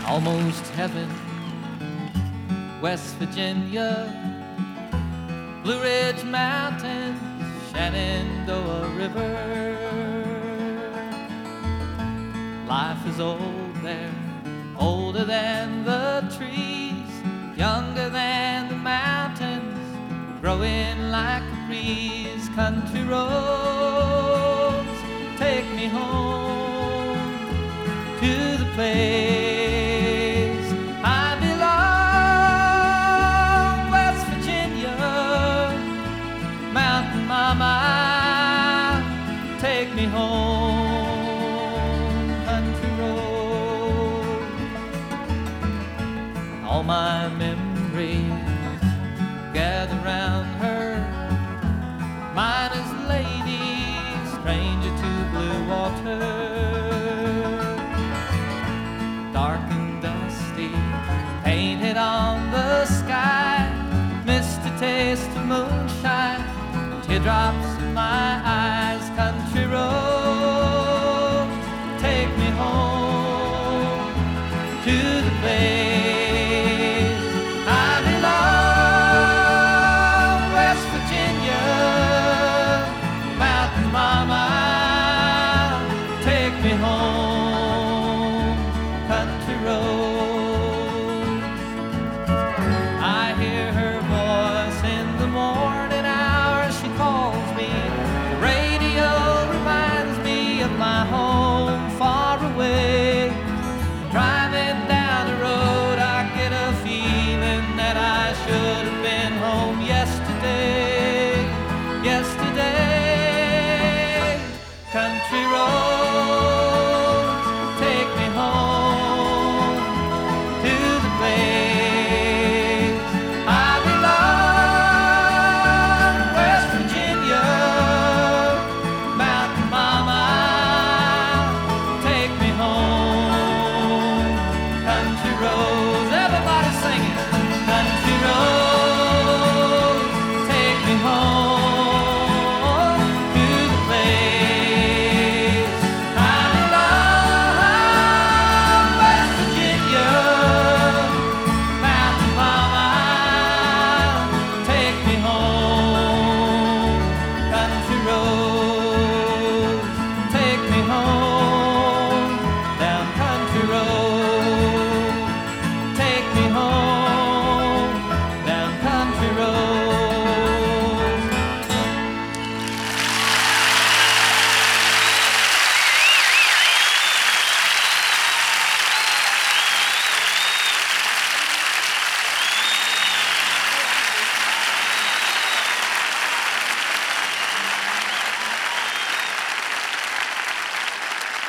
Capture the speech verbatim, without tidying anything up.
almost heaven, West Virginia, Blue Ridge Mountains, Shenandoah River. Life is old there, older than the trees, younger than the mountains, growing like a breeze. Country roads take me home to the place I belong. West Virginia, Mountain Mama, take me home. Country roads, all my memories gather round her. Miner's lady, stranger to blue water, dark and dusty, painted on the sky, missed a taste of moonshine, teardrops in my eyes.